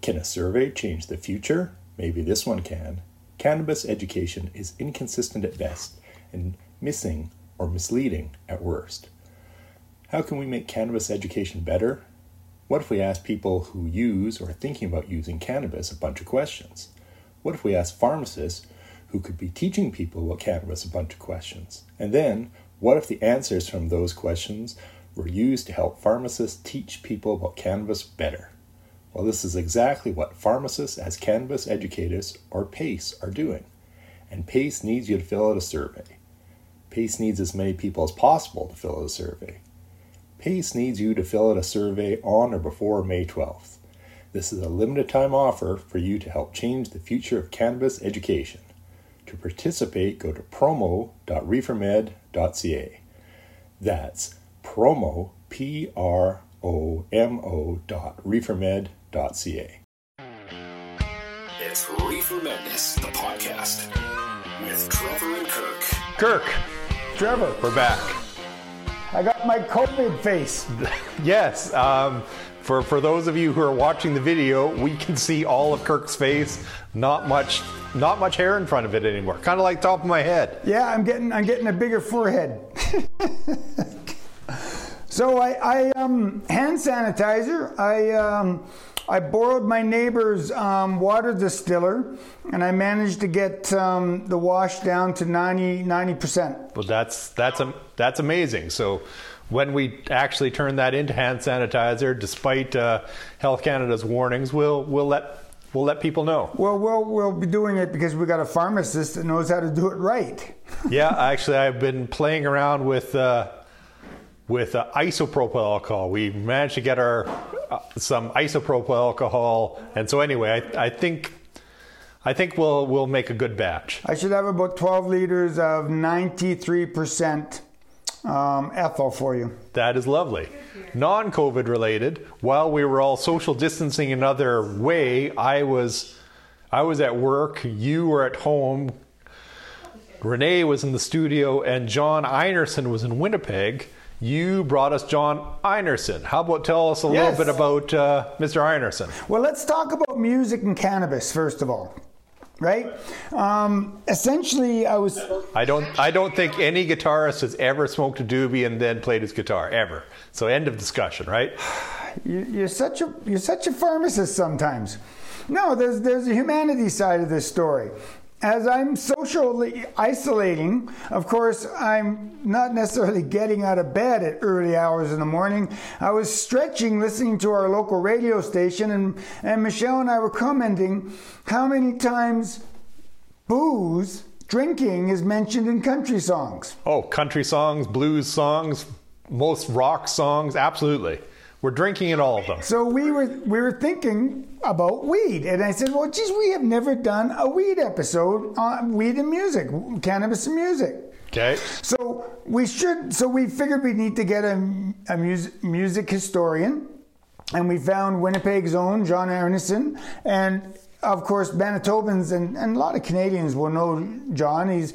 Can a survey change the future? Maybe this one can. Cannabis education is inconsistent at best and missing or misleading at worst. How can we make cannabis education better? What if we ask people who use or are thinking about using cannabis a bunch of questions? What if we ask pharmacists who could be teaching people about cannabis a bunch of questions? And then, what if the answers from those questions were used to help pharmacists teach people about cannabis better? Well, this is exactly what pharmacists as cannabis educators, or PACE, are doing. And PACE needs you to fill out a survey. PACE needs as many people as possible to fill out a survey. PACE needs you to fill out a survey on or before May 12th. This is a limited time offer for you to help change the future of cannabis education. To participate, go to promo.reefermed.ca. That's promo, promo.reefermed.ca. It's Reefer Madness, the podcast, with Trevor and Kirk. Kirk, Trevor, we're back. I got my COVID face. Yes, for those of you who are watching the video, we can see all of Kirk's face. Not much hair in front of it anymore. Kind of like top of my head. Yeah, I'm getting a bigger forehead. So I hand sanitizer. I borrowed my neighbor's water distiller, and I managed to get the wash down to 90%. Well, that's amazing. So when we actually turn that into hand sanitizer, despite Health Canada's warnings, we'll let people know. Well, we'll be doing it because we got a pharmacist that knows how to do it right. Yeah, actually, I've been playing around with isopropyl alcohol. We managed to get our some isopropyl alcohol, and so anyway, I think we'll make a good batch. I should have about 12 liters of 93% ethyl for you. That is lovely. Non-COVID related, while we were all social distancing another way, I was at work, you were at home, Renee was in the studio, and John Einerson was in Winnipeg. You brought us John Einerson. How about tell us a little bit about Mr. Einerson? Well, let's talk about music and cannabis first of all, right? Essentially, I don't think any guitarist has ever smoked a doobie and then played his guitar ever. So end of discussion, right? You're such a pharmacist sometimes. No, there's a humanity side of this story. As I'm socially isolating, of course, I'm not necessarily getting out of bed at early hours in the morning. I was stretching, listening to our local radio station, and Michelle and I were commenting how many times booze, drinking, is mentioned in country songs. Oh, country songs, blues songs, most rock songs, absolutely. We're drinking in all of them. So we were thinking about weed, and I said, well, geez, we have never done a weed episode on weed and music, cannabis and music. Okay. So we figured we need to get a music historian, and we found Winnipeg's own John Einerson, and of course, Manitobans and a lot of Canadians will know John. He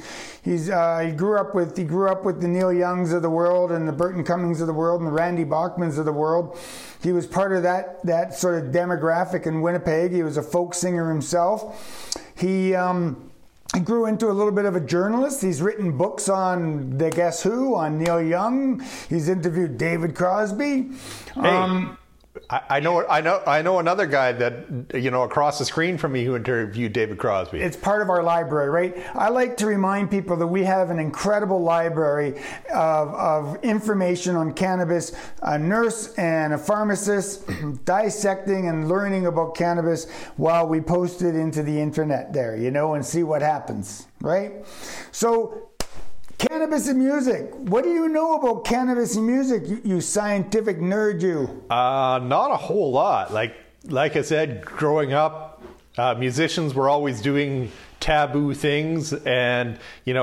grew up with the Neil Youngs of the world and the Burton Cummings of the world and the Randy Bachmans of the world. He was part of that sort of demographic in Winnipeg. He was a folk singer himself. He grew into a little bit of a journalist. He's written books on the Guess Who, on Neil Young. He's interviewed David Crosby. Hey. I know another guy that, across the screen from me who interviewed David Crosby. It's part of our library, right? I like to remind people that we have an incredible library of information on cannabis, a nurse and a pharmacist dissecting and learning about cannabis while we post it into the internet there, and see what happens, right? So, cannabis and music. What do you know about cannabis and music, you scientific nerd, you? Not a whole lot. Like I said, growing up, musicians were always doing taboo things, and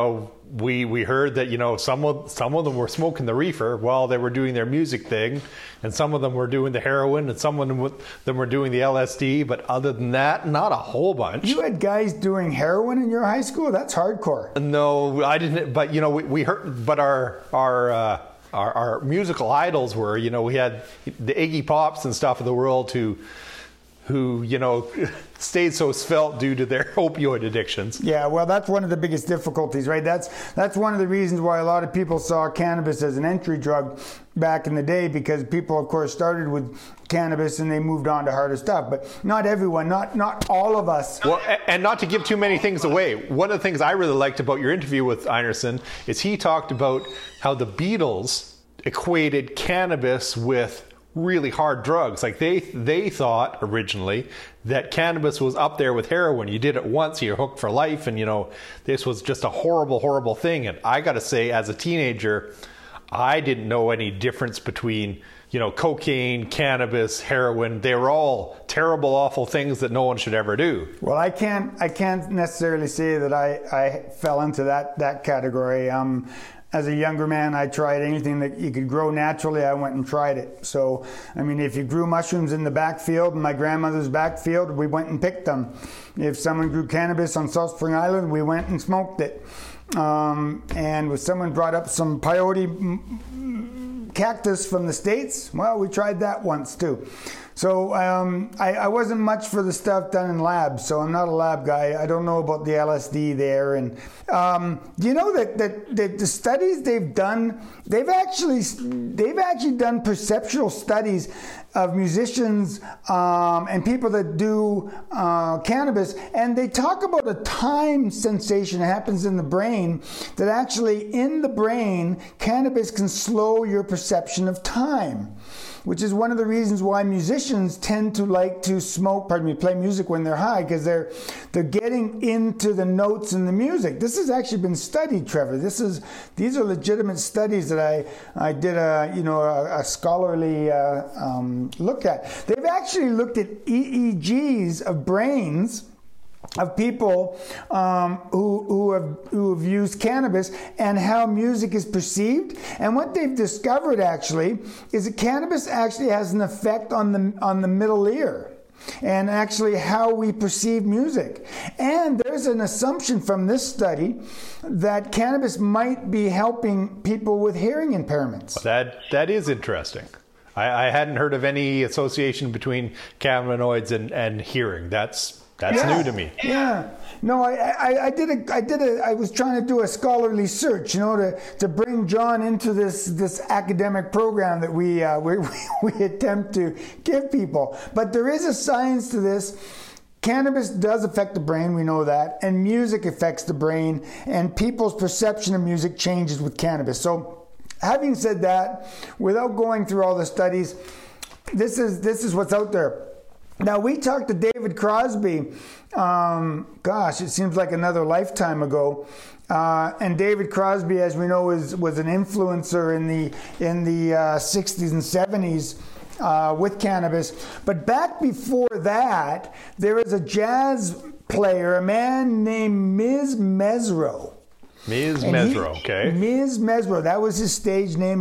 we heard that some of them were smoking the reefer while they were doing their music thing, and some of them were doing the heroin, and some of them were doing the LSD. But other than that, not a whole bunch. You had guys doing heroin in your high school? That's hardcore. No, I didn't. But we heard. But our musical idols were. We had the Iggy Pops and stuff of the world who who, you know, stayed so svelte due to their opioid addictions. Yeah, well, that's one of the biggest difficulties, right? That's one of the reasons why a lot of people saw cannabis as an entry drug back in the day, because people, of course, started with cannabis and they moved on to harder stuff. But not everyone, not all of us. Well, and not to give too many things away, one of the things I really liked about your interview with Einarson is he talked about how the Beatles equated cannabis with really hard drugs. Like they thought originally that cannabis was up there with heroin. You did it once, you're hooked for life, and you know, this was just a horrible, horrible thing. And I gotta say, as a teenager, I didn't know any difference between, you know, cocaine, cannabis, heroin. They were all terrible, awful things that no one should ever do. Well, I can't necessarily say that I fell into that category. As a younger man, I tried anything that you could grow naturally. I went and tried it. So, I mean, if you grew mushrooms in the backfield, in my grandmother's backfield, we went and picked them. If someone grew cannabis on Salt Spring Island, we went and smoked it. And if someone brought up some peyote cactus from the States, well, we tried that once too. So I wasn't much for the stuff done in labs, so I'm not a lab guy. I don't know about the LSD there. And do you know that the studies they've done, they've actually done perceptual studies of musicians and people that do cannabis, and they talk about a time sensation that happens in the brain, that actually in the brain, cannabis can slow your perception of time, which is one of the reasons why musicians tend to like to play music when they're high, because they're getting into the notes in the music. This has actually been studied, Trevor. These are legitimate studies that I did a scholarly look at. They've actually looked at EEGs of brains of people who have used cannabis and how music is perceived. And what they've discovered actually is that cannabis actually has an effect on the middle ear, and actually how we perceive music. And there's an assumption from this study that cannabis might be helping people with hearing impairments. That is interesting. I hadn't heard of any association between cannabinoids and hearing. That's new to me. Yeah. No, I was trying to do a scholarly search, to bring John into this academic program that we attempt to give people. But there is a science to this. Cannabis does affect the brain, we know that, and music affects the brain, and people's perception of music changes with cannabis. So, having said that, without going through all the studies, this is what's out there. Now, we talked to David Crosby, it seems like another lifetime ago. And David Crosby, as we know, was an influencer in the 60s and 70s with cannabis. But back before that, there was a jazz player, a man named Miz Mesro. Miz Mesro, okay. Miz Mesro, that was his stage name.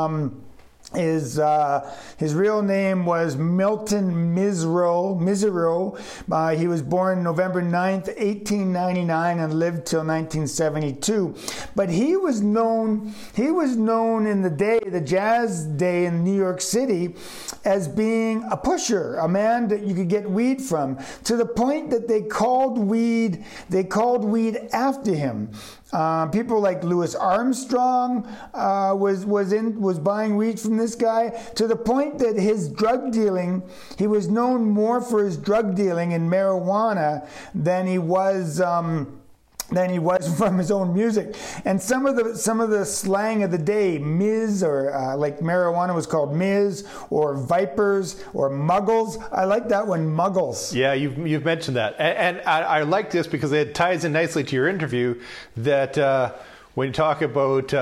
His real name was Milton Mesereau. He was born November 9th, 1899, and lived till 1972. But he was known in the jazz day in New York City, as being a pusher, a man that you could get weed from, to the point that they called weed after him. People like Louis Armstrong was buying weed from this guy, to the point that his drug dealing, he was known more for his drug dealing in marijuana than he was from his own music. And some of the slang of the day, Miz, or like marijuana was called Miz, or Vipers, or Muggles. I like that one, Muggles. Yeah, you've mentioned that, and I like this because it ties in nicely to your interview. That when you talk about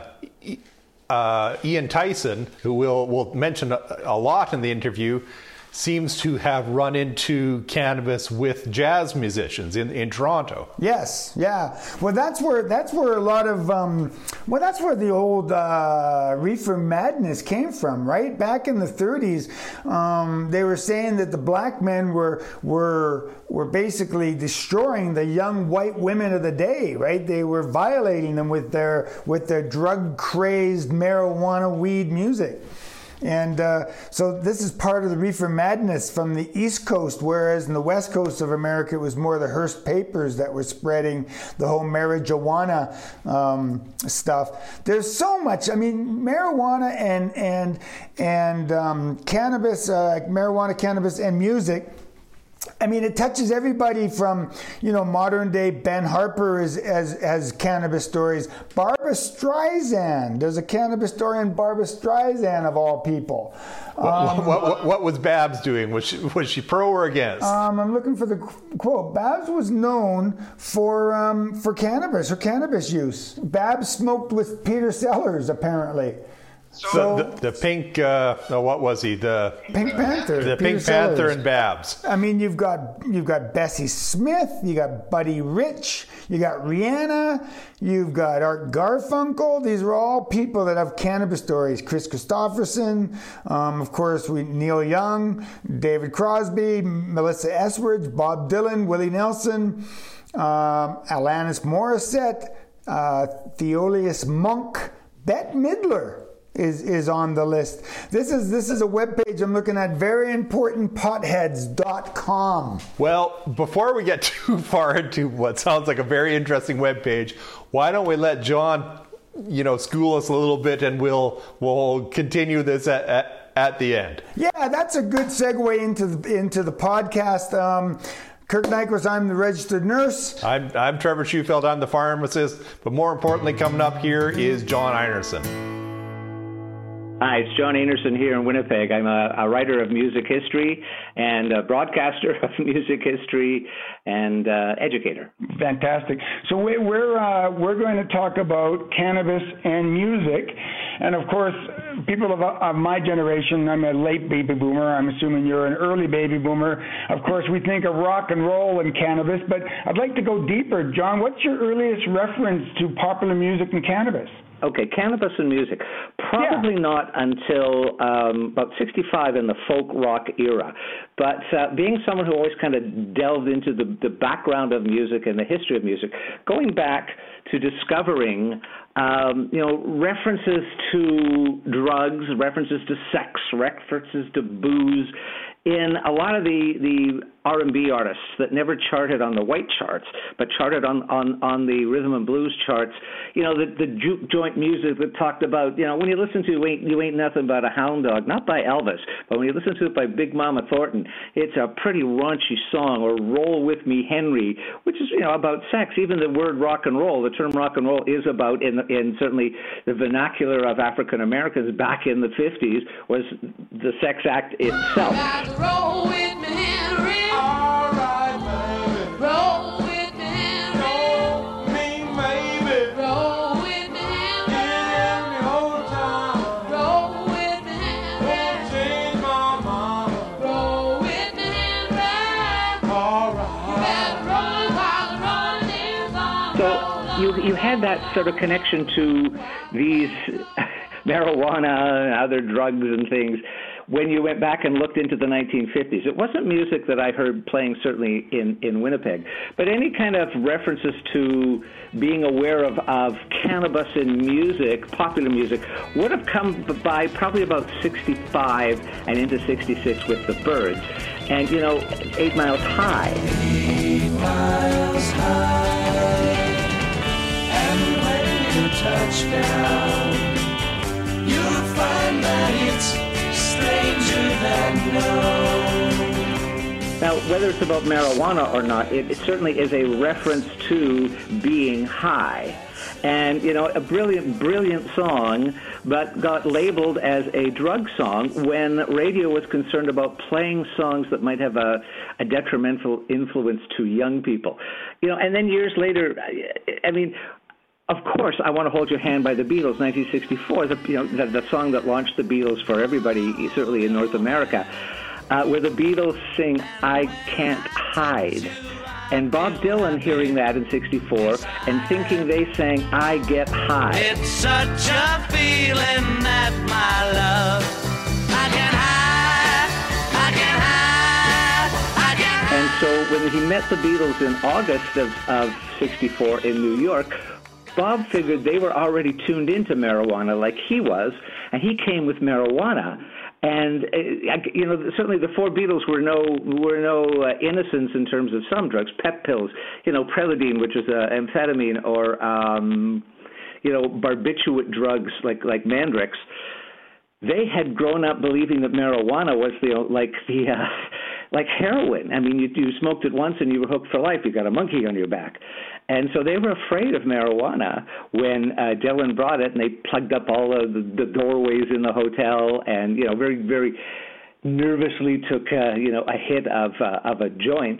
Ian Tyson, who we'll mention a lot in the interview, seems to have run into cannabis with jazz musicians in Toronto. Yes, yeah. Well, that's where a lot of that's where the old reefer madness came from, right? Back in the 30s, they were saying that the black men were basically destroying the young white women of the day, right? They were violating them with their drug crazed marijuana weed music. And so this is part of the reefer madness from the East Coast, whereas in the West Coast of America, it was more the Hearst papers that were spreading the whole marijuana stuff. There's so much. I mean, marijuana and cannabis, marijuana, cannabis, and music. I mean, it touches everybody from, modern day Ben Harper has cannabis stories. Barbra Streisand, there's a cannabis story in Barbra Streisand of all people. What was Babs doing? Was she pro or against? I'm looking for the quote. Babs was known for cannabis, her cannabis use. Babs smoked with Peter Sellers, apparently. So the Pink, what was he? The Pink Panther. The Pink Panther and Babs. I mean, you've got Bessie Smith, you got Buddy Rich, you got Rihanna, you've got Art Garfunkel. These are all people that have cannabis stories. Chris Christopherson, of course, Neil Young, David Crosby, Melissa Etheridge, Bob Dylan, Willie Nelson, Alanis Morissette, Thelonious Monk, Bette Midler is on the list. This is a webpage I'm looking at, veryimportantpotheads.com. Well, before we get too far into what sounds like a very interesting webpage, why don't we let John, school us a little bit, and we'll continue this at the end. Yeah, that's a good segue into the podcast. Kirk Nyquist, I'm the registered nurse. I'm Trevor Shufeld, I'm the pharmacist. But more importantly, coming up here is John Einerson. Hi, it's John Einerson here in Winnipeg. I'm a writer of music history and a broadcaster of music history and educator. Fantastic. So we're going to talk about cannabis and music, and of course, people of my generation. I'm a late baby boomer. I'm assuming you're an early baby boomer. Of course, we think of rock and roll and cannabis, but I'd like to go deeper. John, what's your earliest reference to popular music and cannabis? Okay, cannabis and music. Probably not until about 65 in the folk rock era. But being someone who always kind of delved into the background of music and the history of music, going back to discovering, references to drugs, references to sex, references to booze, in a lot of the R&B artists that never charted on the white charts, but charted on the rhythm and blues charts, the juke joint music that talked about, when you listen to You Ain't Nothing But a Hound Dog, not by Elvis, but when you listen to it by Big Mama Thornton, it's a pretty raunchy song, or Roll With Me Henry, which is, about sex. Even the word rock and roll, the term rock and roll is about, in certainly the vernacular of African Americans back in the 50s, was the sex act itself. Roll with me, Henry. All right, baby. Roll with me, Henry. Roll me, baby. Roll with me, Henry. In the old town. Roll with me, Henry. Won't change my mind. Roll with me, Henry. All right. You better roll while the rolling is on. So you had that sort of connection to these marijuana and other drugs and things when you went back and looked into the 1950s. It wasn't music that I heard playing certainly in Winnipeg, but any kind of references to being aware of cannabis in music, popular music, would have come by probably about 65 and into 66 with the Byrds. And, 8 Miles High. 8 miles high, and when you touch down, you'll find that it's stranger than known. Now, whether it's about marijuana or not, it certainly is a reference to being high. And, a brilliant song, but got labeled as a drug song when radio was concerned about playing songs that might have a detrimental influence to young people. And then years later, of course, I Want to Hold Your Hand by the Beatles, 1964, the song that launched the Beatles for everybody, certainly in North America, where the Beatles sing, I Can't Hide. And Bob Dylan hearing that in 64 and thinking they sang, I Get High. It's such a feeling that my love, I can hide, I can hide, I can hide. And so when he met the Beatles in August of 64 in New York, Bob figured they were already tuned into marijuana like he was, and he came with marijuana. And certainly the four Beatles were no innocents in terms of some drugs, pep pills, Preludine, which is amphetamine, or barbiturate drugs like Mandrix. They had grown up believing that marijuana was like heroin. I mean, you smoked it once and you were hooked for life. You got a monkey on your back. And so they were afraid of marijuana when Dylan brought it, and they plugged up all of the doorways in the hotel, and very, very nervously took a hit of a joint.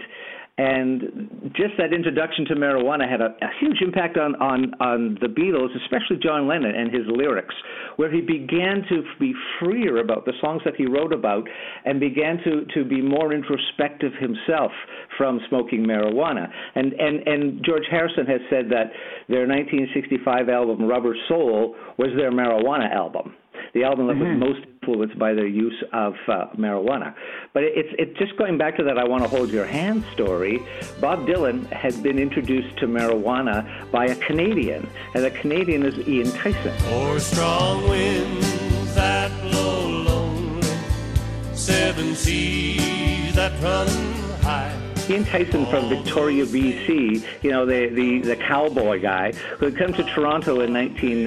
And just that introduction to marijuana had a huge impact on the Beatles, especially John Lennon and his lyrics, where he began to be freer about the songs that he wrote about and began to be more introspective himself from smoking marijuana. And George Harrison has said that their 1965 album, Rubber Soul, was their marijuana album, the album that was most influenced by their use of marijuana. But it's just going back to that I Want to Hold Your Hand story. Bob Dylan had been introduced to marijuana by a Canadian, and the Canadian is Ian Tyson. Or strong winds that blow lonely, seven seas that run high. Ian Tyson from Victoria, BC, the cowboy guy, who had come to Toronto in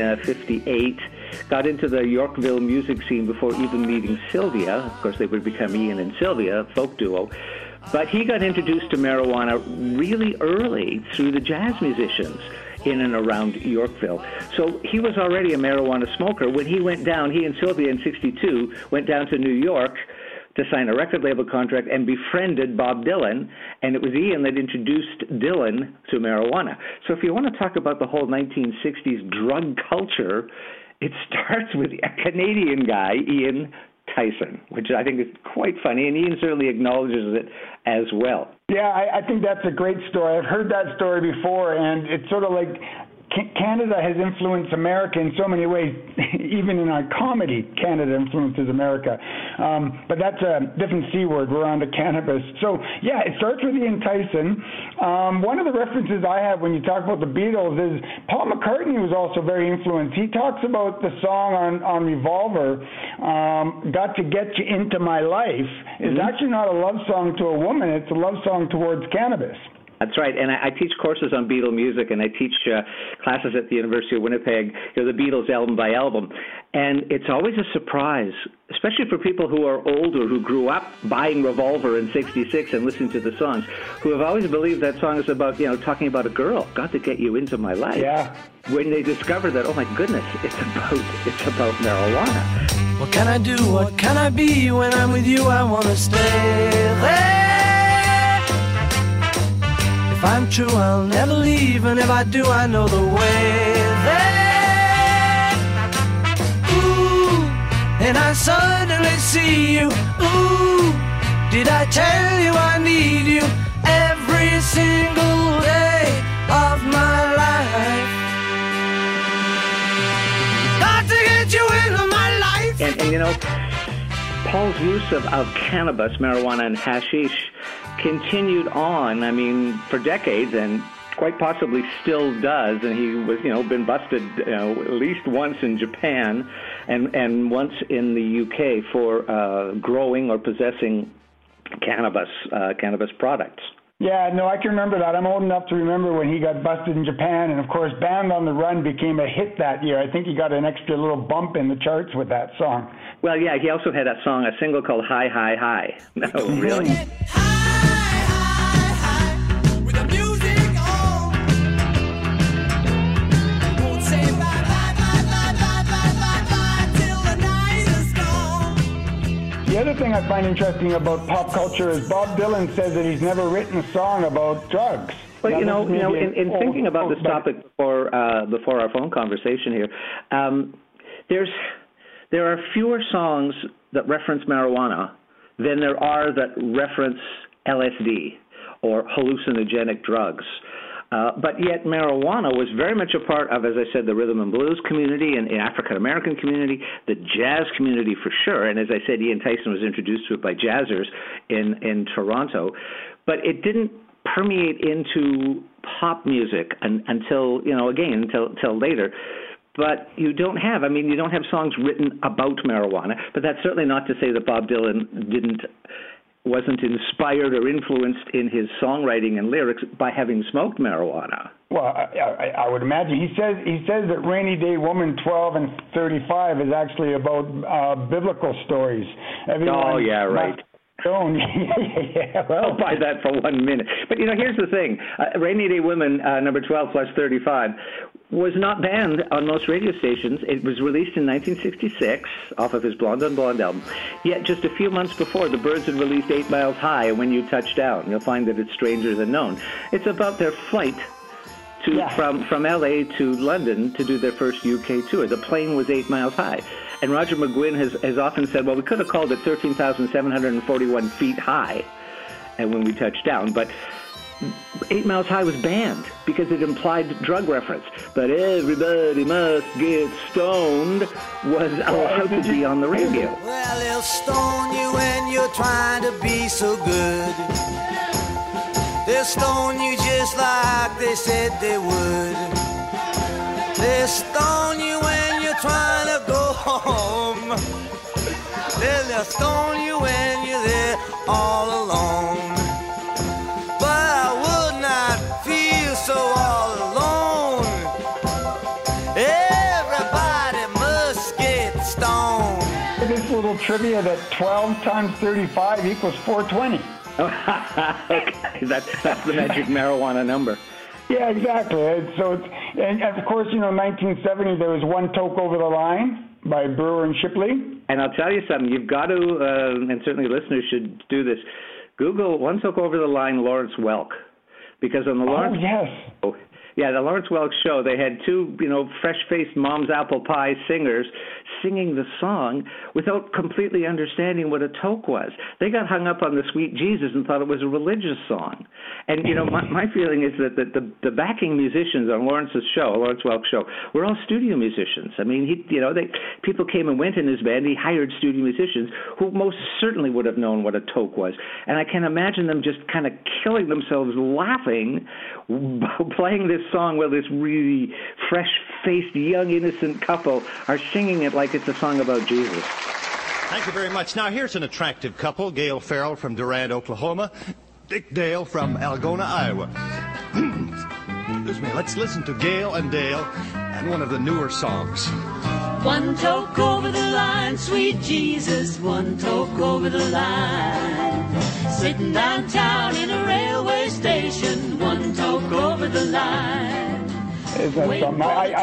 1958, got into the Yorkville music scene before even meeting Sylvia. Of course, they would become Ian and Sylvia, a folk duo. But he got introduced to marijuana really early through the jazz musicians in and around Yorkville. So he was already a marijuana smoker. When he went down, he and Sylvia in 62 went down to New York to sign a record label contract and befriended Bob Dylan, and it was Ian that introduced Dylan to marijuana. So if you want to talk about the whole 1960s drug culture, it starts with a Canadian guy, Ian Tyson, which I think is quite funny, and Ian certainly acknowledges it as well. Yeah, I think that's a great story. I've heard that story before, and it's sort of like Canada has influenced America in so many ways. Even in our comedy, Canada influences America. But that's a different C word. We're on to cannabis. So, yeah, it starts with Ian Tyson. One of the references I have when you talk about the Beatles is Paul McCartney was also very influenced. He talks about the song on Revolver, Got to Get You Into My Life. It's actually not a love song to a woman. It's a love song towards cannabis. That's right, and I teach courses on Beatle music, and I teach classes at the University of Winnipeg, the Beatles album by album, and it's always a surprise, especially for people who are older, who grew up buying Revolver in '66 and listening to the songs, who have always believed that song is about, talking about a girl, got to get you into my life. Yeah. When they discover that, oh my goodness, it's about marijuana. What can I do? What can I be? When I'm with you, I want to stay there. If I'm true, I'll never leave, and if I do, I know the way there. Ooh, and I suddenly see you. Ooh, did I tell you I need you every single day of my life? Got to get you into my life. And Paul's use of cannabis, marijuana, and hashish continued on, for decades, and quite possibly still does. And he was, been busted at least once in Japan and once in the UK for growing or possessing cannabis products. Yeah, no, I can remember that. I'm old enough to remember when he got busted in Japan, and of course, Band on the Run became a hit that year. I think he got an extra little bump in the charts with that song. Well, yeah, he also had a single called Hi, Hi, Hi. No, really? The other thing I find interesting about pop culture is Bob Dylan says that he's never written a song about drugs. Well, in thinking about this topic before our phone conversation here, there are fewer songs that reference marijuana than there are that reference LSD or hallucinogenic drugs. But yet marijuana was very much a part of, as I said, the rhythm and blues community and African-American community, the jazz community for sure. And as I said, Ian Tyson was introduced to it by jazzers in Toronto. But it didn't permeate into pop music until later. But you don't have songs written about marijuana. But that's certainly not to say that Bob Dylan wasn't inspired or influenced in his songwriting and lyrics by having smoked marijuana. Well, I would imagine. He says that Rainy Day Woman 12 and 35 is actually about biblical stories. Oh, yeah, right. Yeah. Well, I'll buy that for 1 minute. But, here's the thing. Rainy Day Women, number 12 plus 35, was not banned on most radio stations. It was released in 1966 off of his Blonde on Blonde album. Yet just a few months before, the Byrds had released 8 Miles High and When You Touch Down. You'll find that it's Strangers Unknown. It's about their flight from L.A. to London to do their first UK tour. The plane was 8 miles high. And Roger McGuinn has often said, well, we could have called it 13,741 feet high and When We Touched Down, but 8 Miles High was banned because it implied drug reference. But Everybody Must Get Stoned was allowed to be on the radio. Well, they'll stone you when you're trying to be so good. They'll stone you just like they said they would. They'll stone you when you're trying to go home. They'll stone you when you're there all alone. But I would not feel so all alone. Everybody must get stoned. This little trivia that 12 times 35 equals 420. Okay, that's the magic marijuana number. Yeah, exactly. And of course, 1970 there was One Toke Over the Line by Brewer and Shipley. And I'll tell you something, you've got to, and certainly listeners should do this. Google One Toke Over the Line Lawrence Welk, because on the Lawrence. Oh, yes. Yeah, the Lawrence Welk show, they had two, fresh-faced mom's apple pie singers singing the song without completely understanding what a toke was. They got hung up on the Sweet Jesus and thought it was a religious song. And, my feeling is that the backing musicians on Lawrence Welk show, were all studio musicians. I mean, people came and went in his band. He hired studio musicians who most certainly would have known what a toke was. And I can imagine them just kind of killing themselves laughing, playing this song while this really fresh-faced, young, innocent couple are singing it like it's a song about Jesus. Thank you very much. Now, here's an attractive couple, Gail Farrell from Durant, Oklahoma, Dick Dale from Algona, Iowa. Excuse me. Let's listen to Gail and Dale and one of the newer songs. One toke over the line, sweet Jesus, one toke over the line. Sitting downtown in a railway station, one toke over the line. Is that something?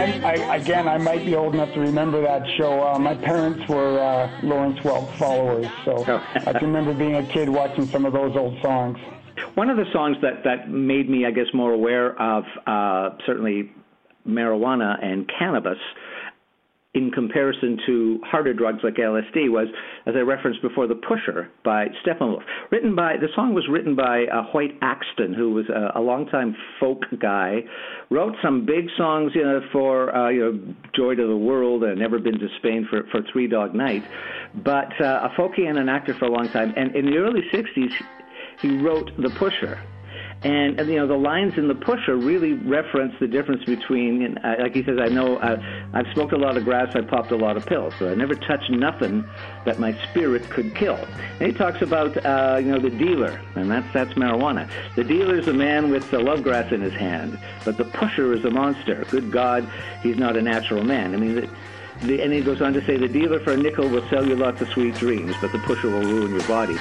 I might be old enough to remember that show. My parents were Lawrence Welk followers, so I can remember being a kid watching some of those old songs. One of the songs that made me, I guess, more aware of certainly marijuana and cannabis in comparison to harder drugs like LSD was, as I referenced before, The Pusher by Steppenwolf. The song was written by Hoyt Axton, who was a longtime folk guy, wrote some big songs, for Joy to the World and Never Been to Spain for Three Dog Night, but a folkie and an actor for a long time. And in the early 60s, he wrote The Pusher. And the lines in The Pusher really reference the difference between, like he says, I've smoked a lot of grass, I popped a lot of pills, but I never touched nothing that my spirit could kill. And he talks about, the dealer, and that's marijuana. The dealer is a man with the love grass in his hand, but the pusher is a monster. Good God, he's not a natural man. I mean, and he goes on to say, the dealer for a nickel will sell you lots of sweet dreams, but the pusher will ruin your body.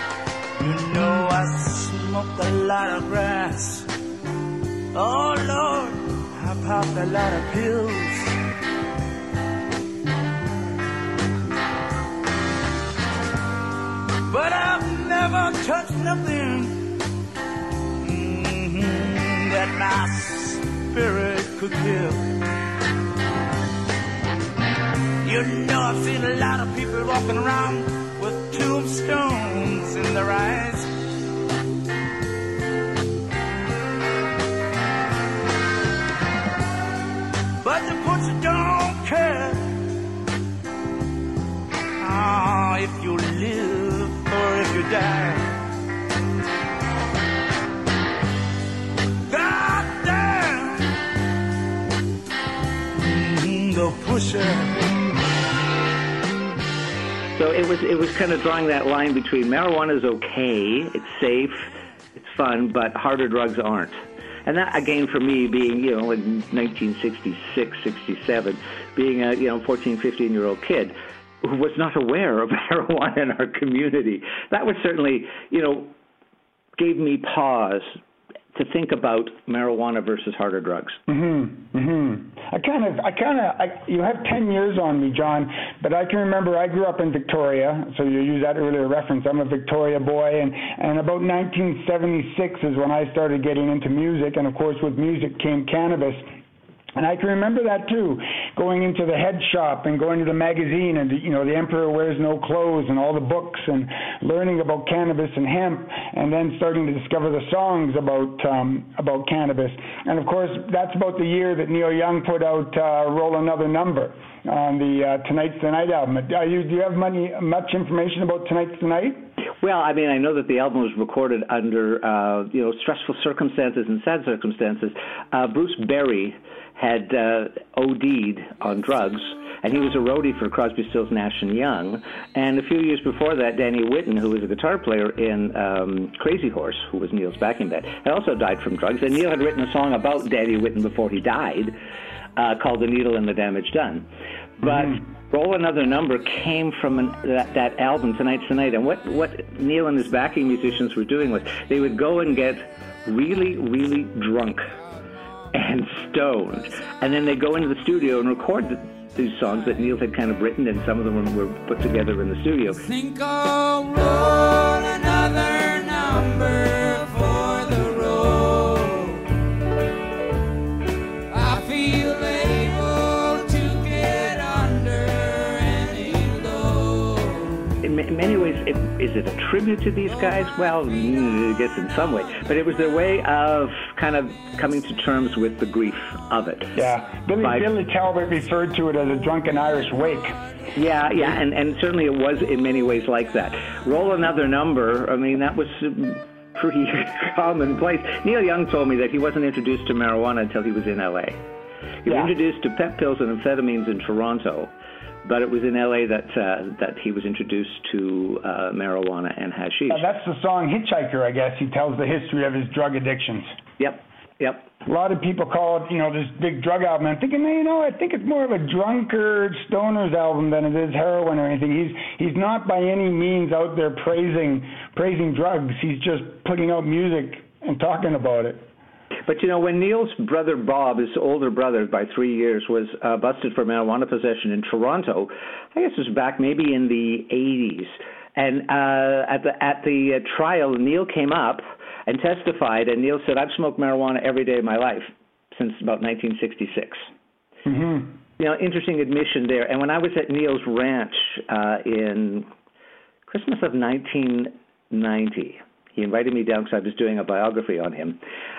I smoked a lot of grass. Oh, Lord, I popped a lot of pills. But I've never touched nothing that my spirit could kill. I've seen a lot of people walking around with tombstones in their eyes. But the pusher don't care if you live or if you die. God damn! pusher. So it was kind of drawing that line between marijuana is okay, it's safe, it's fun, but harder drugs aren't. And that, again, for me, being, in 1966, 67, being a, 14, 15-year-old kid who was not aware of marijuana in our community, that was certainly, gave me pause to think about marijuana versus harder drugs. You have 10 years on me, John, but I can remember I grew up in Victoria, so you used that earlier reference. I'm a Victoria boy, and about 1976 is when I started getting into music, and of course with music came cannabis. And I can remember that too, going into the head shop and going to the magazine and, The Emperor Wears No Clothes and all the books and learning about cannabis and hemp, and then starting to discover the songs about cannabis. And of course, that's about the year that Neil Young put out Roll Another Number on the Tonight's the Night album. Do you have much information about Tonight's the Night? Well, I mean, I know that the album was recorded under, stressful circumstances and sad circumstances. Bruce Berry had OD'd on drugs, and he was a roadie for Crosby, Stills, Nash & Young. And a few years before that, Danny Whitten, who was a guitar player in Crazy Horse, who was Neil's backing band, had also died from drugs. And Neil had written a song about Danny Whitten before he died called The Needle and the Damage Done. But Roll Another Number came from that album, Tonight's the Night. And what Neil and his backing musicians were doing was they would go and get really, really drunk and stoned, and then they go into the studio and record these songs that Neil had kind of written, and some of them were put together in the studio. Think I'll roll another number for the road. I feel able to get under any load. In many ways, is it a tribute to these guys? Well, I guess in some way. But it was their way of kind of coming to terms with the grief of it. Yeah. Billy Talbot referred to it as a drunken Irish wake. Yeah, and certainly it was in many ways like that. Roll Another Number, I mean, that was pretty commonplace. Neil Young told me that he wasn't introduced to marijuana until he was in L.A. He was introduced to pep pills and amphetamines in Toronto, but it was in L.A. that he was introduced to marijuana and hashish. That's the song Hitchhiker, I guess. He tells the history of his drug addictions. Yep. A lot of people call it, this big drug album. I'm thinking, I think it's more of a drunkard, stoner's album than it is heroin or anything. He's not by any means out there praising drugs. He's just putting out music and talking about it. But, when Neil's brother Bob, his older brother by 3 years, was busted for marijuana possession in Toronto, I guess it was back maybe in the 80s. And at the trial, Neil came up and testified, and Neil said, I've smoked marijuana every day of my life since about 1966. Interesting admission there. And when I was at Neil's ranch in Christmas of 1990, he invited me down because I was doing a biography on him.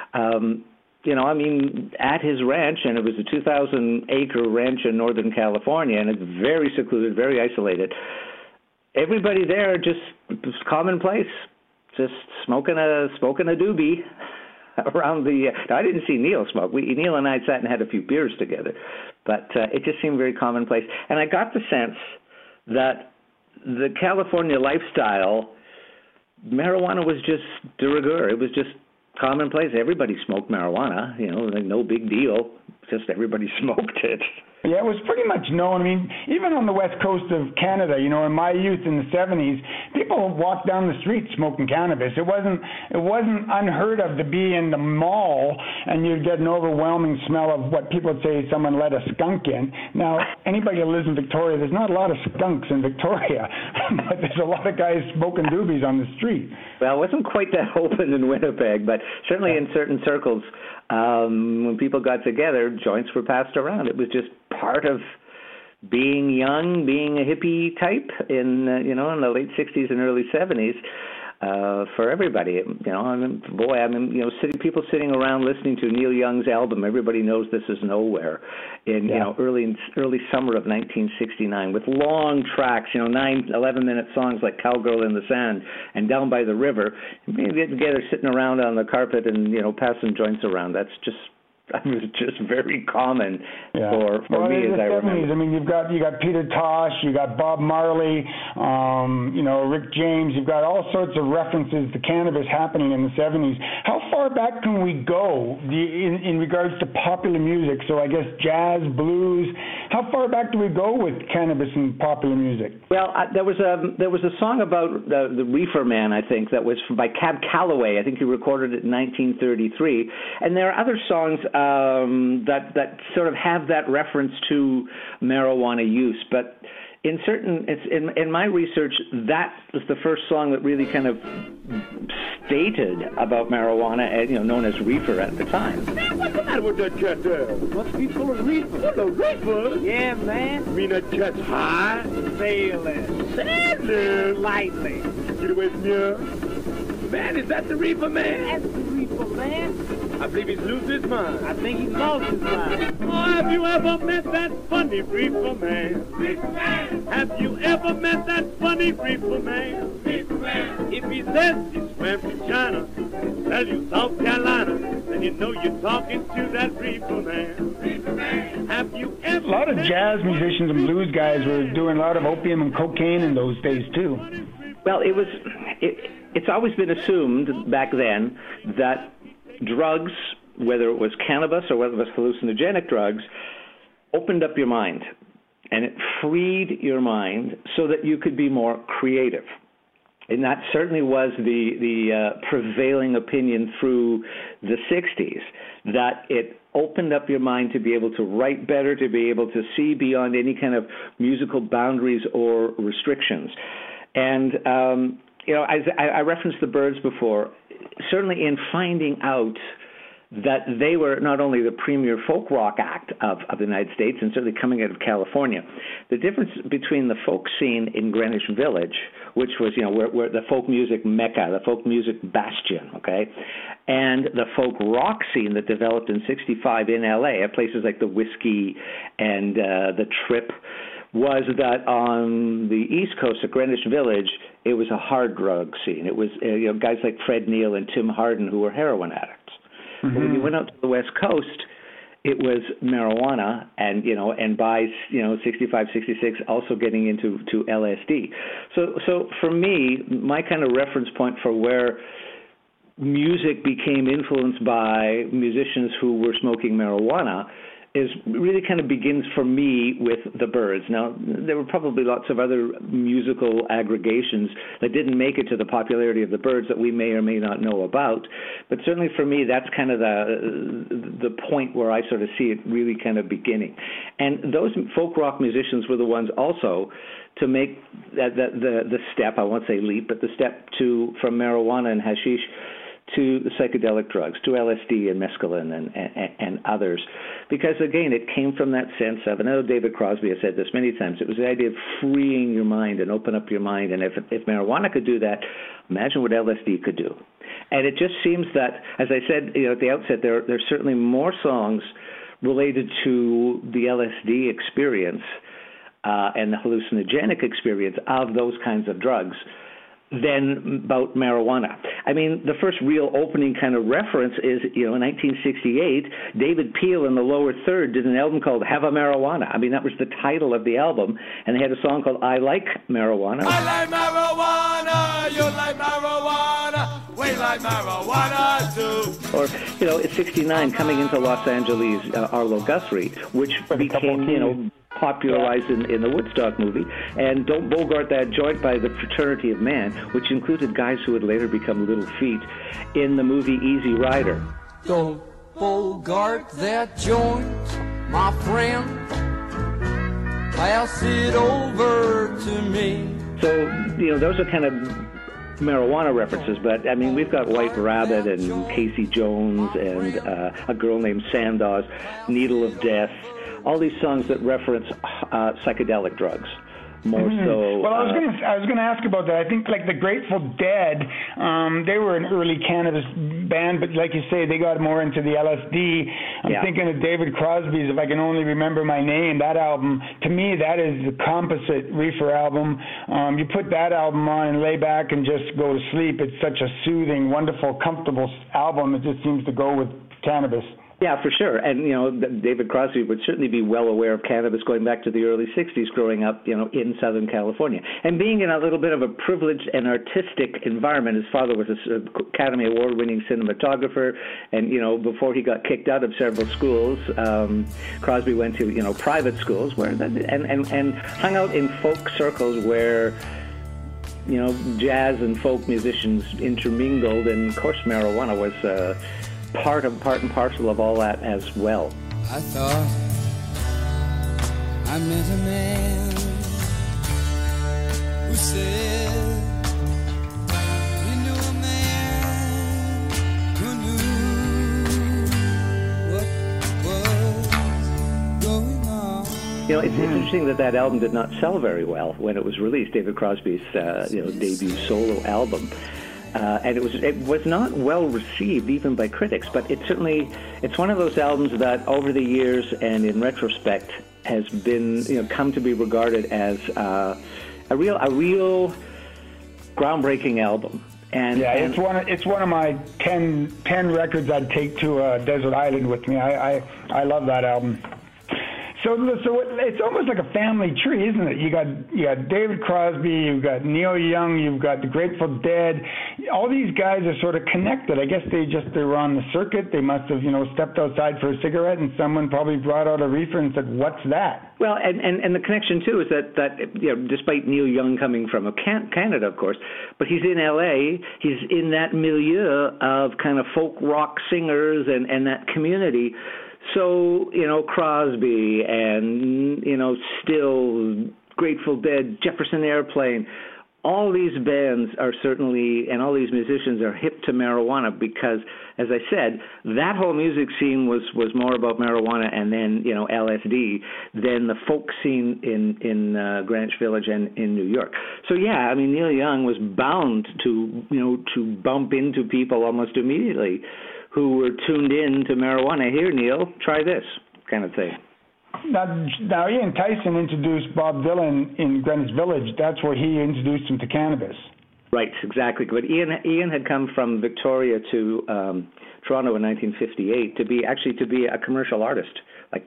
At his ranch, and it was a 2,000-acre ranch in Northern California, and it's very secluded, very isolated. Everybody there just was commonplace, just smoking a doobie around the. I didn't see Neil smoke. Neil and I sat and had a few beers together, but it just seemed very commonplace. And I got the sense that the California lifestyle, marijuana was just de rigueur. It was just commonplace. Everybody smoked marijuana. No big deal. Just everybody smoked it. Yeah, it was pretty much known. I mean, even on the west coast of Canada, in my youth in the 70s, people walked down the street smoking cannabis. It wasn't unheard of to be in the mall and you'd get an overwhelming smell of what people would say someone let a skunk in. Now, anybody who lives in Victoria, there's not a lot of skunks in Victoria, but there's a lot of guys smoking doobies on the street. Well, it wasn't quite that open in Winnipeg, but certainly in certain circles, when people got together, joints were passed around. It was just part of being young, being a hippie type in the late 60s and early 70s for everybody. People sitting around listening to Neil Young's album, Everybody Knows This Is Nowhere, in early summer of 1969, with long tracks, 9, 11-minute songs like Cowgirl in the Sand and Down by the River. And we get together sitting around on the carpet and passing joints around. That's just was just very common for well, me, as I remember. I mean, you got Peter Tosh, you got Bob Marley, Rick James. You've got all sorts of references to cannabis happening in the 70s. How far back can we go in regards to popular music? So I guess jazz, blues. How far back do we go with cannabis and popular music? Well, there was a song about the Reefer Man, I think, that was by Cab Calloway. I think he recorded it in 1933. And there are other songs that sort of have that reference to marijuana use, but in my research, that was the first song that really kind of stated about marijuana, known as reefer at the time. Man, what's the matter with that cat there? Must be full of reefer. Full of reefer? Yeah, man. You mean that cat's high? Sailing lightly. Get away from here. Man, is that the reefer man? That's the reefer man. I believe he's losing his mind. I think he's lost his mind. Oh, have you ever met that funny reefer man? Reefer man. Have you ever met that funny reefer man? Reefer man. If he says he swam to China, he'll tell you South Carolina, then you know you're talking to that reefer man. Reefer man. Have you ever? A lot of jazz musicians and blues guys were doing a lot of opium and cocaine in those days too. Well, it's always been assumed back then that drugs, whether it was cannabis or whether it was hallucinogenic drugs, opened up your mind, and it freed your mind so that you could be more creative. And that certainly was the prevailing opinion through the 60s, that it opened up your mind to be able to write better, to be able to see beyond any kind of musical boundaries or restrictions. And I referenced the Byrds before. Certainly in finding out that they were not only the premier folk rock act of the United States, and certainly coming out of California, the difference between the folk scene in Greenwich Village, which was, where the folk music mecca, the folk music bastion, okay, and the folk rock scene that developed in '65 in LA at places like the Whiskey and the Trip, was that on the East Coast at Greenwich Village, it was a hard drug scene. It was guys like Fred Neil and Tim Hardin who were heroin addicts. Mm-hmm. But when you went out to the West Coast, it was marijuana, and by 65, 66, also getting into LSD. So for me, my kind of reference point for where music became influenced by musicians who were smoking marijuana is really kind of begins for me with the Byrds. Now, there were probably lots of other musical aggregations that didn't make it to the popularity of the Byrds that we may or may not know about, but certainly for me, that's kind of the point where I sort of see it really kind of beginning. And those folk rock musicians were the ones also to make the step, I won't say leap, but the step from marijuana and hashish to the psychedelic drugs, to LSD and mescaline and others. Because, again, it came from that sense of, and I know David Crosby has said this many times, it was the idea of freeing your mind and open up your mind. And if marijuana could do that, imagine what LSD could do. And it just seems that, as I said at the outset, there's certainly more songs related to the LSD experience and the hallucinogenic experience of those kinds of drugs than about marijuana. I mean, the first real opening kind of reference is, in 1968, David Peel and the Lower Third did an album called Have a Marijuana. I mean, that was the title of the album, and they had a song called I Like Marijuana. I like marijuana, you like marijuana, we like marijuana too. Or, at 69, coming into Los Angeles, Arlo Guthrie, which became, popularized in the Woodstock movie, and Don't Bogart That Joint by the Fraternity of Man, which included guys who would later become Little Feat in the movie Easy Rider. Don't bogart that joint, my friend, pass it over to me. So, those are kind of marijuana references, but I mean, we've got White Rabbit and Casey Jones and a girl named Sandoz, Needle of Death, all these songs that reference psychedelic drugs. More so. Well, I was going to ask about that. I think like the Grateful Dead, they were an early cannabis band, but like you say, they got more into the LSD. I'm thinking of David Crosby's If I Can Only Remember My Name. That album, to me, that is the composite reefer album. You put that album on and lay back and just go to sleep. It's such a soothing, wonderful, comfortable album. It just seems to go with cannabis. Yeah, for sure. And, David Crosby would certainly be well aware of cannabis going back to the early 60s, growing up, in Southern California. And being in a little bit of a privileged and artistic environment. His father was an Academy Award-winning cinematographer. And, before he got kicked out of several schools, Crosby went to, private schools where and hung out in folk circles where, jazz and folk musicians intermingled. And, of course, marijuana was part and parcel of all that as well. I thought I met a man who said he knew a man who knew what was going on. It's interesting that album did not sell very well when it was released, David Crosby's debut solo album. And it was not well received even by critics, but it's one of those albums that over the years and in retrospect has been come to be regarded as a real groundbreaking album. And it's one of my 10 records I'd take to a desert island with me. I love that album. So it's almost like a family tree, isn't it? You got David Crosby, you've got Neil Young, you've got the Grateful Dead. All these guys are sort of connected. I guess they were on the circuit. They must have stepped outside for a cigarette, and someone probably brought out a reefer and said, "What's that?" Well, and the connection too is that despite Neil Young coming from Canada, of course, but he's in L.A. He's in that milieu of kind of folk rock singers and that community. So, Crosby and, Still, Grateful Dead, Jefferson Airplane, all these bands are certainly, and all these musicians are hip to marijuana because, as I said, that whole music scene was more about marijuana and then, LSD than the folk scene in Greenwich Village and in New York. So, yeah, I mean, Neil Young was bound to bump into people almost immediately who were tuned in to marijuana. Here, Neil, try this kind of thing. Now, Ian Tyson introduced Bob Dylan in Greenwich Village. That's where he introduced him to cannabis. Right, exactly. But Ian had come from Victoria to Toronto in 1958 to be a commercial artist.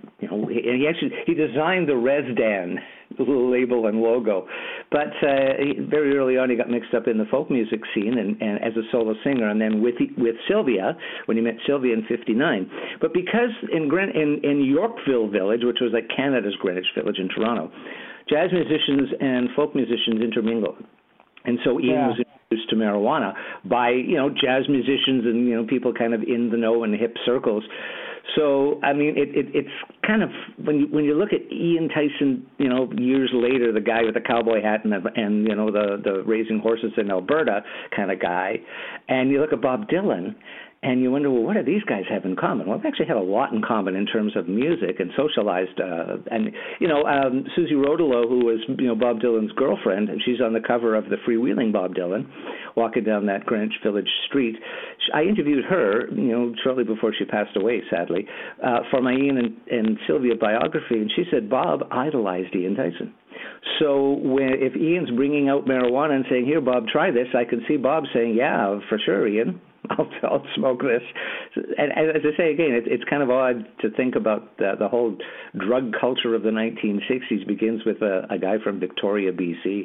He designed the Resdan label and logo, but very early on he got mixed up in the folk music scene and as a solo singer, and then with Sylvia when he met Sylvia in '59. But because in Yorkville Village, which was like Canada's Greenwich Village in Toronto, jazz musicians and folk musicians intermingled, and so Ian was introduced to marijuana by jazz musicians and people kind of in the know and hip circles. So, I mean, it's kind of, when you look at Ian Tyson, years later, the guy with the cowboy hat and the raising horses in Alberta kind of guy, and you look at Bob Dylan, and you wonder, well, what do these guys have in common? Well, they actually had a lot in common in terms of music and socialized. Susie Rodolo, who was Bob Dylan's girlfriend, and she's on the cover of the Freewheeling Bob Dylan, walking down that Greenwich Village street. I interviewed her, shortly before she passed away, sadly, for my Ian and Sylvia biography, and she said Bob idolized Ian Tyson. So if Ian's bringing out marijuana and saying, "Here, Bob, try this," I can see Bob saying, "Yeah, for sure, Ian. I'll smoke this." And as I say again, it's kind of odd to think about the whole drug culture of the 1960s begins with a guy from Victoria, BC.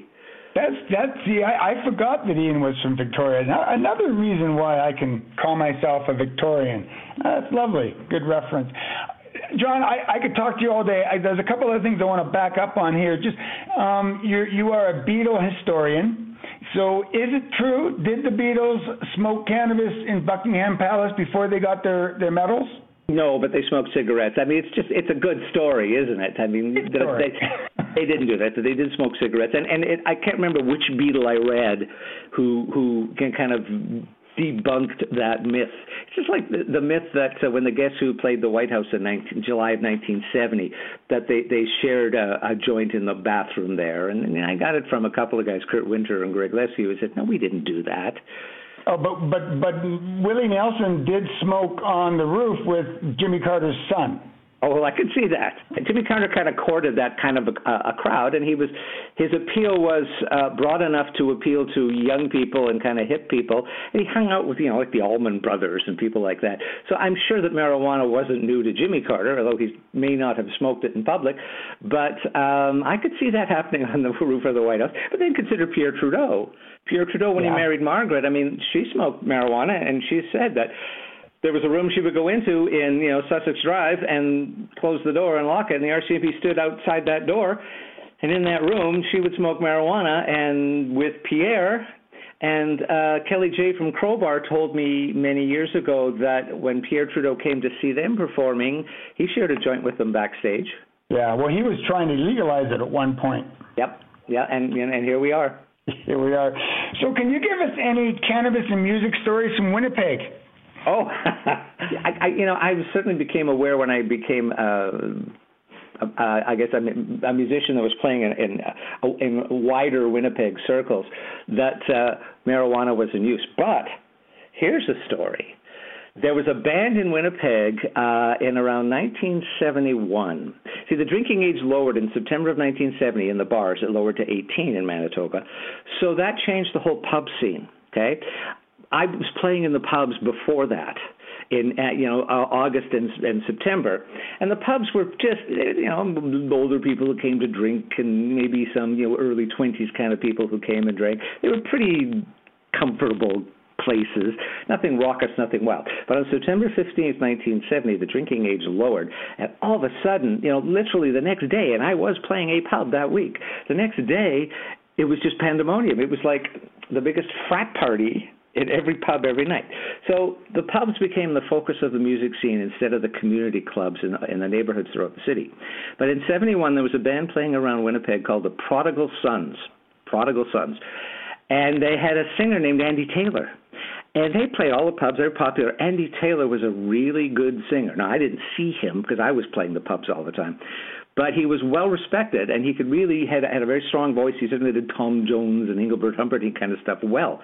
I forgot that Ian was from Victoria. Now, another reason why I can call myself a Victorian. That's lovely. Good reference. John, I could talk to you all day. There's a couple of things I want to back up on here. Just you are a Beatle historian. So is it true? Did the Beatles smoke cannabis in Buckingham Palace before they got their medals? No, but they smoked cigarettes. I mean, it's a good story, isn't it? I mean, they didn't do that. They did smoke cigarettes, and I can't remember which Beatle I read who kind of debunked that myth. It's just like the myth that when the Guess Who played the White House in July of 1970, that they shared a joint in the bathroom there. And I got it from a couple of guys, Kurt Winter and Greg Leslie, who said, "No, we didn't do that." Oh, but Willie Nelson did smoke on the roof with Jimmy Carter's son. Oh, well, I could see that. Jimmy Carter kind of courted that kind of a crowd, and his appeal was broad enough to appeal to young people and kind of hip people, and he hung out with, like the Allman Brothers and people like that. So I'm sure that marijuana wasn't new to Jimmy Carter, although he may not have smoked it in public, but I could see that happening on the roof of the White House. But then consider Pierre Trudeau. Pierre Trudeau, when he married Margaret, I mean, she smoked marijuana, and she said that there was a room she would go into in, Sussex Drive and close the door and lock it, and the RCMP stood outside that door, and in that room she would smoke marijuana. And with Pierre, and Kelly J from Crowbar told me many years ago that when Pierre Trudeau came to see them performing, he shared a joint with them backstage. Yeah, well, he was trying to legalize it at one point. Yep, yeah, and here we are. Here we are. So can you give us any cannabis and music stories from Winnipeg? Oh, I certainly became aware when I became, I guess, a musician that was playing in wider Winnipeg circles, that marijuana was in use. But here's a story. There was a band in Winnipeg in around 1971. See, the drinking age lowered in September of 1970 in the bars. It lowered to 18 in Manitoba. So that changed the whole pub scene, okay? I was playing in the pubs before that, in August and September, and the pubs were just older people who came to drink, and maybe some early 20s kind of people who came and drank. They were pretty comfortable places, nothing raucous, nothing wild. But on September 15th, 1970, the drinking age lowered, and all of a sudden, literally the next day, and I was playing a pub that week, the next day, it was just pandemonium. It was like the biggest frat party in every pub every night. So the pubs became the focus of the music scene instead of the community clubs in the neighborhoods throughout the city. But in 71, there was a band playing around Winnipeg called the Prodigal Sons. And they had a singer named Andy Taylor. And they played all the pubs. They were popular. Andy Taylor was a really good singer. Now, I didn't see him because I was playing the pubs all the time. But he was well respected, and he could really had a very strong voice. He certainly did Tom Jones and Engelbert Humperdinck kind of stuff well.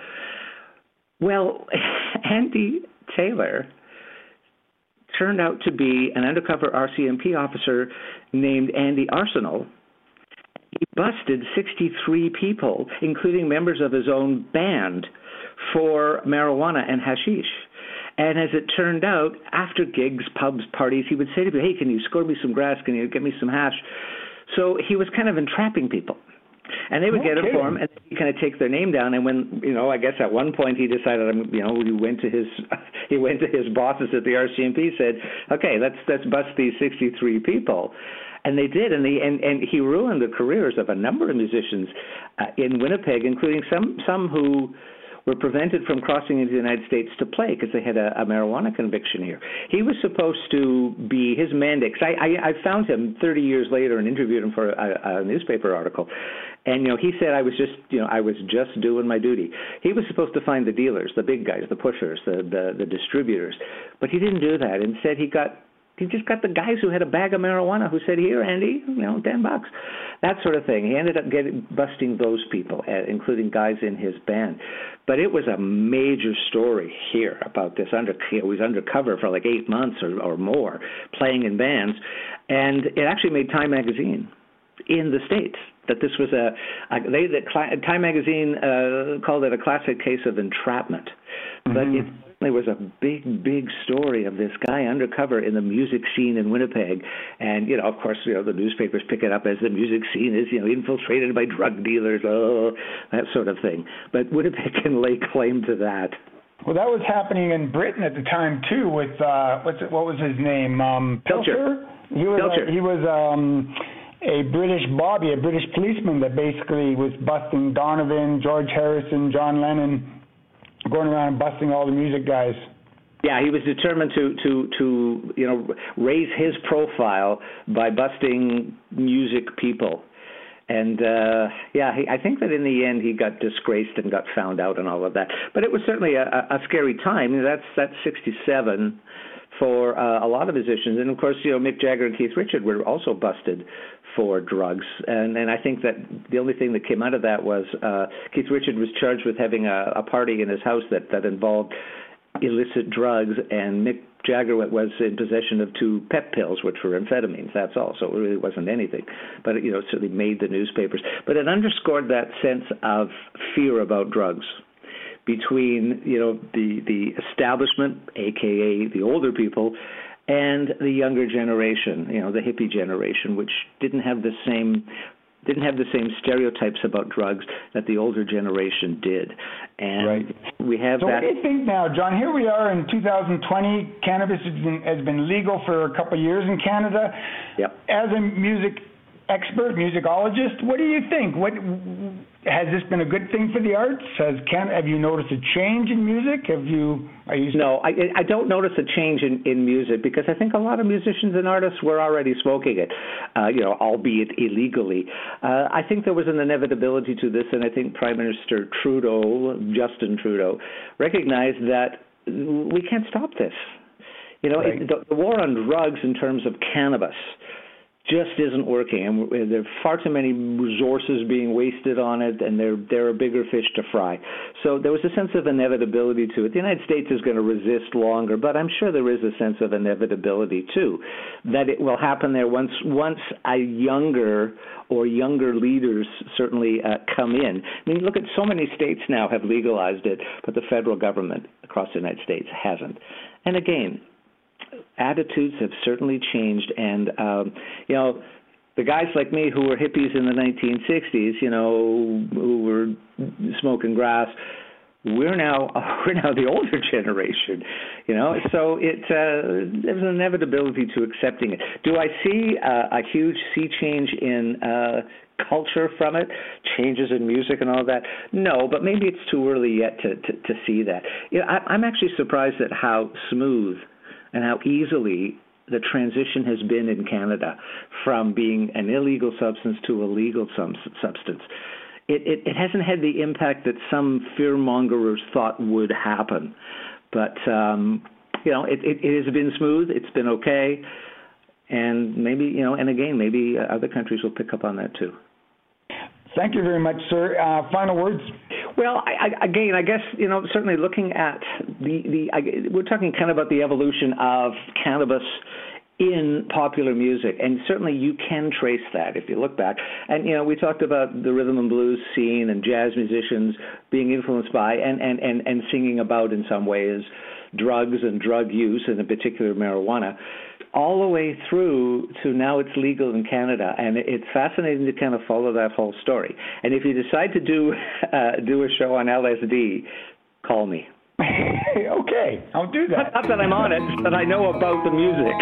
Well, Andy Taylor turned out to be an undercover RCMP officer named Andy Arsenal. He busted 63 people, including members of his own band, for marijuana and hashish. And as it turned out, after gigs, pubs, parties, he would say to me, hey, can you score me some grass? Can you get me some hash? So he was kind of entrapping people. And they would get it for him, and he kind of take their name down. And when, I guess at one point he decided, he went to his bosses at the RCMP, said, okay, let's bust these 63 people. And they did, and he ruined the careers of a number of musicians in Winnipeg, including some who were prevented from crossing into the United States to play because they had a marijuana conviction here. He was supposed to be his mandate. I found him 30 years later and interviewed him for a newspaper article, and he said I was just doing my duty. He was supposed to find the dealers, the big guys, the pushers, the distributors, but he didn't do that. Instead, he just got the guys who had a bag of marijuana who said, here, Andy, $10, that sort of thing. He ended up busting those people, including guys in his band. But it was a major story here about this. He was undercover for like 8 months or more, playing in bands. And it actually made Time Magazine in the States. That this was Time Magazine called it a classic case of entrapment. Mm-hmm. But there was a big story of this guy undercover in the music scene in Winnipeg. And, of course, the newspapers pick it up as the music scene is, infiltrated by drug dealers, that sort of thing. But Winnipeg can lay claim to that. Well, that was happening in Britain at the time, too, with, what was his name? Pilcher? He was a British Bobby, a British policeman that basically was busting Donovan, George Harrison, John Lennon, going around and busting all the music guys. Yeah, he was determined to raise his profile by busting music people. And, I think that in the end he got disgraced and got found out and all of that. But it was certainly a scary time. That's 1967 for a lot of musicians. And, of course, Mick Jagger and Keith Richards were also busted for drugs. And I think that the only thing that came out of that was Keith Richards was charged with having a party in his house that involved illicit drugs, and Mick Jagger was in possession of 2 pep pills, which were amphetamines. That's all. So it really wasn't anything. But it certainly made the newspapers. But it underscored that sense of fear about drugs between the establishment, aka the older people, and the younger generation, the hippie generation, which didn't have the same stereotypes about drugs that the older generation did. And we have so that. What do you think now, John? Here we are in 2020. Cannabis has been legal for a couple of years in Canada. Yep. As a music expert, musicologist, what do you think? Has this been a good thing for the arts? Have you noticed a change in music? No, I don't notice a change in music, because I think a lot of musicians and artists were already smoking it, albeit illegally. I think there was an inevitability to this, and I think Prime Minister Justin Trudeau, recognized that we can't stop this. The war on drugs in terms of cannabis just isn't working, and there are far too many resources being wasted on it, and there are bigger fish to fry. So there was a sense of inevitability to it. The United States is going to resist longer, but I'm sure there is a sense of inevitability too, that it will happen there once a younger leaders certainly come in. I mean, look at so many states now have legalized it, but the federal government across the United States hasn't. And again, attitudes have certainly changed, and the guys like me who were hippies in the 1960s, who were smoking grass, we're now the older generation, So there's an inevitability to accepting it. Do I see a huge sea change in culture from it, changes in music and all that? No, but maybe it's too early yet to see that. I'm actually surprised at how smooth and how easily the transition has been in Canada from being an illegal substance to a legal substance. It hasn't had the impact that some fearmongers thought would happen. But, it has been smooth. It's been okay. And maybe, and again, maybe other countries will pick up on that too. Thank you very much, sir. Final words? Well, I guess, certainly looking at we're talking kind of about the evolution of cannabis in popular music, and certainly you can trace that if you look back. And, we talked about the rhythm and blues scene and jazz musicians being influenced by and singing about, in some ways, drugs and drug use, and in particular marijuana, all the way through to now it's legal in Canada. And it's fascinating to kind of follow that whole story. And if you decide to do a show on LSD, call me. Okay, I'll do that. Not that I'm on it, but I know about the music.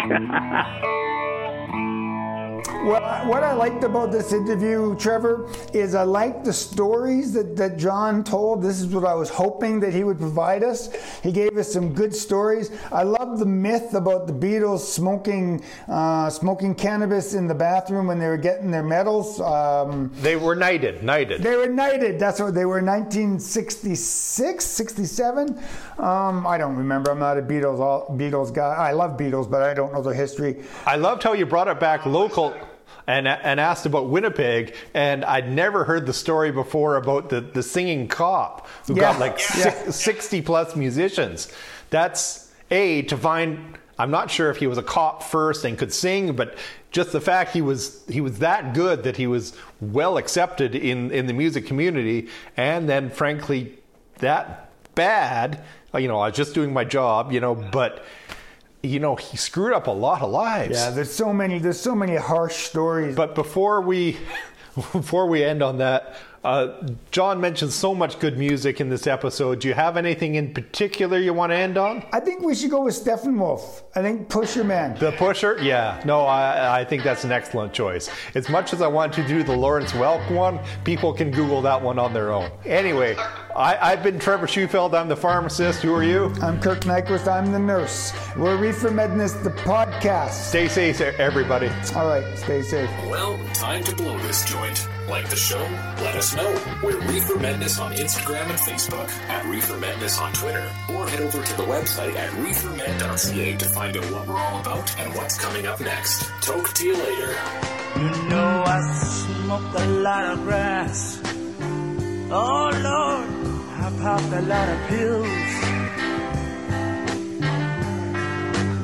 Well, what I liked about this interview, Trevor, is I liked the stories that John told. This is what I was hoping that he would provide us. He gave us some good stories. I love the myth about the Beatles smoking cannabis in the bathroom when they were getting their medals. They were knighted. They were knighted. That's what they were. 1966, 67. I don't remember. I'm not a Beatles guy. I love Beatles, but I don't know the history. I loved how you brought it back local and asked about Winnipeg, and I'd never heard the story before about the singing cop who got 60 plus musicians. That's to find. I'm not sure if he was a cop first and could sing, but just the fact he was that good that he was well accepted in the music community, and then frankly that bad. I was just doing my job, but. He screwed up a lot of lives. Yeah, there's so many harsh stories. But before we end on that, John mentioned so much good music in this episode. Do you have anything in particular you want to end on? I think we should go with Steppenwolf. I think Pusher Man. The Pusher? Yeah. No, I think that's an excellent choice. As much as I want to do the Lawrence Welk one, people can Google that one on their own. Anyway, I've been Trevor Schufeld. I'm the pharmacist. Who are you? I'm Kirk Nyquist. I'm the nurse. We're Reefer Madness, the podcast. Stay safe, everybody. All right, stay safe. Well, time to blow this joint. Like the show? Let us know. We're Reefer Madness on Instagram and Facebook, at Reefer Madness on Twitter, or head over to the website at reefermed.ca to find out what we're all about and what's coming up next. Talk to you later. I smoke a lot of grass. Oh Lord, I popped a lot of pills.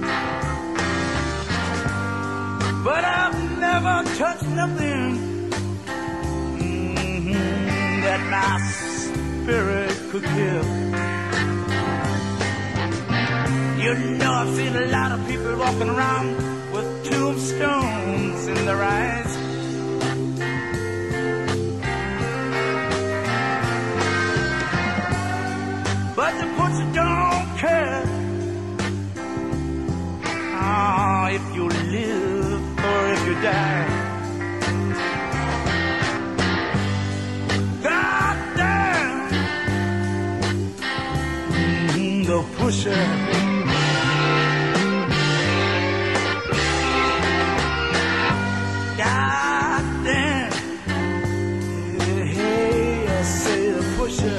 never touch nothing that my spirit could kill. You know, I've seen a lot of people walking around with tombstones in their eyes. But the butcher don't care if you live or if you die. God damn, the pusher. God damn, hey, I say the pusher.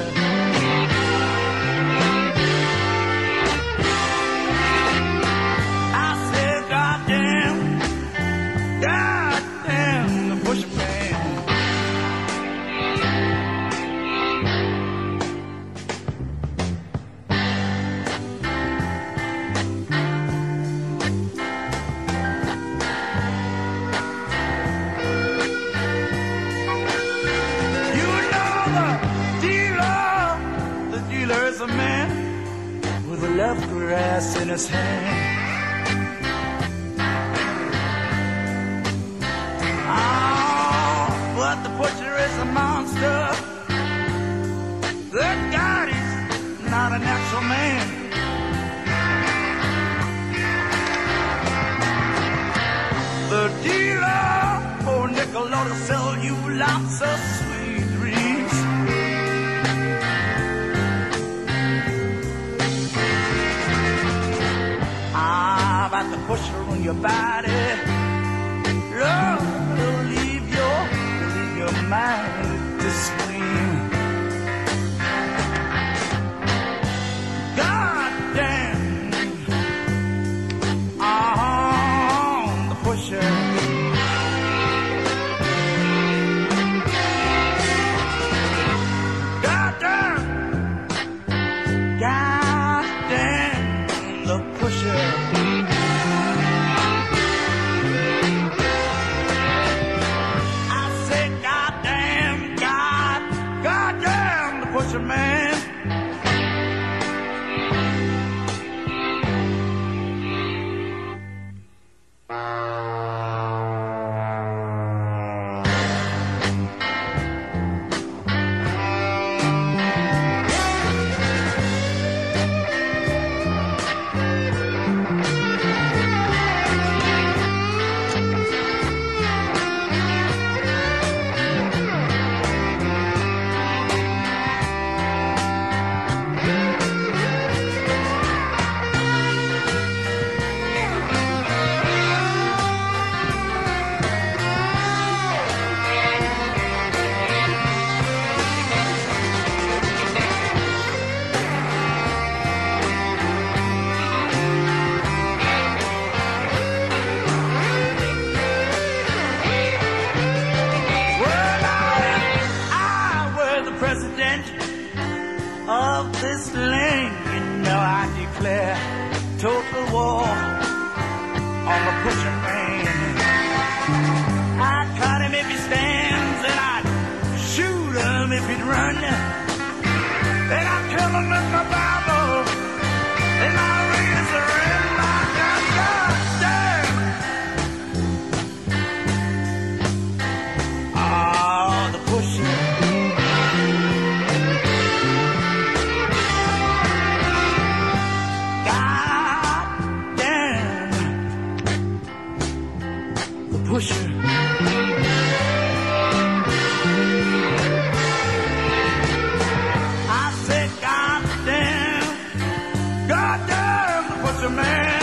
Love grass in his hand. But the butcher is a monster. That God is not a natural man. The dealer, oh nickel, ought to sell you lots of sweet dreams. About the pusher on your body, love will leave your mind to scream. God damn, the pusher. God damn, the pusher. Man, of this land, you know I declare total war on the pusher man. I'd cut him if he stands, and I'd shoot him if he'd run. Then I'd kill him with my Bible and my razor and my gun. God damn. The pusher. Pusher. I said, God damn, the pusher man.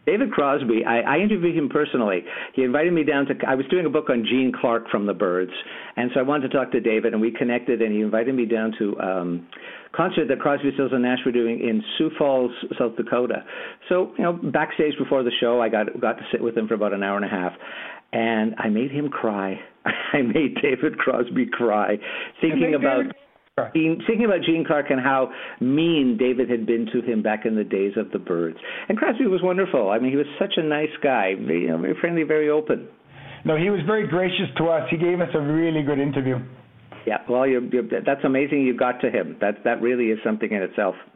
David Crosby, I interviewed him personally. He invited me down to, I was doing a book on Gene Clark from the Byrds, and so I wanted to talk to David, and we connected, and he invited me down to a concert that Crosby, Stills, and Nash were doing in Sioux Falls, South Dakota. So, backstage before the show, I got to sit with him for about an hour and a half, and I made him cry. I made David Crosby cry, thinking about Gene Clark and how mean David had been to him back in the days of the Byrds. And Crosby was wonderful. I mean, he was such a nice guy, very friendly, very open. No, he was very gracious to us. He gave us a really good interview. Yeah, well, that's amazing you got to him. That really is something in itself.